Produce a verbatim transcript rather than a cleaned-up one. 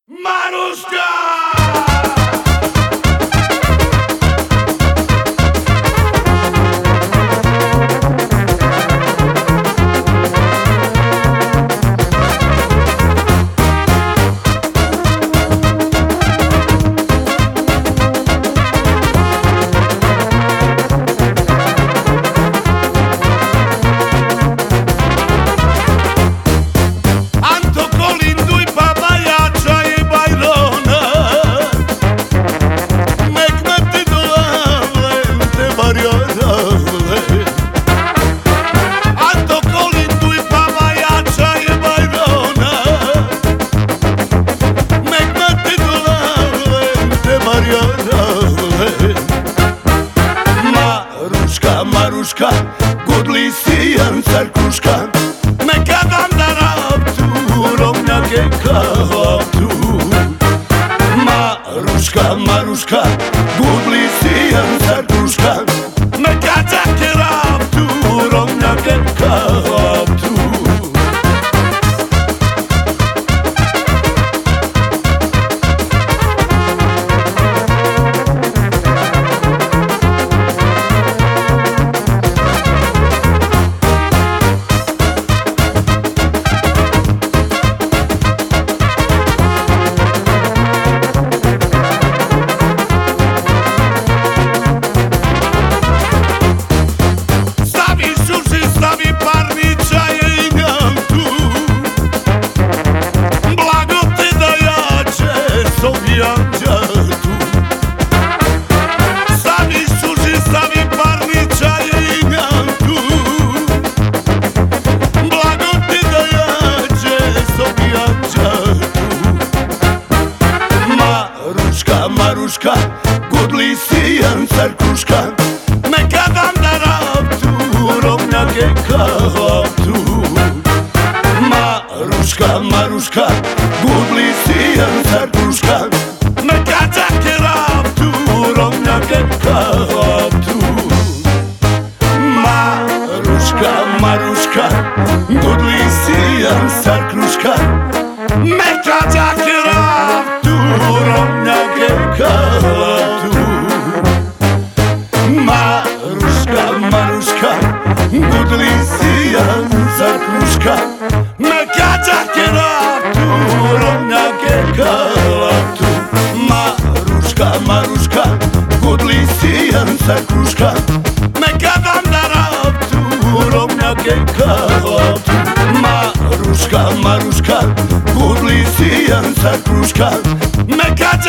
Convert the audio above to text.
Maruška! Maruška, gudli si jan crkuška, neka dan da raptu, rovnjake kao tu. Maruška, Maruška, gudli si jan crkuška, neka take raptu, rovnjake kao tu. Maruška, gudli si jan crkuška, neka dan da raptu, rovnjake kao tu. Maruška, Maruška, gudli si jan crkuška, neka take raptu, rovnjake kao tu. Maruška, Maruška, gudli si jan crkuška, neka take raptu, rovnjake kao tu. Maruška, Maruška, gudli si jan crkuška, neka take raptu, rovnjake kao tu. Maruška, Maruška, gudli si jan crkuška, neka dan da raptu, rovnjake kao tu. Maruška, Maruška, gudli si jan crkuška, neka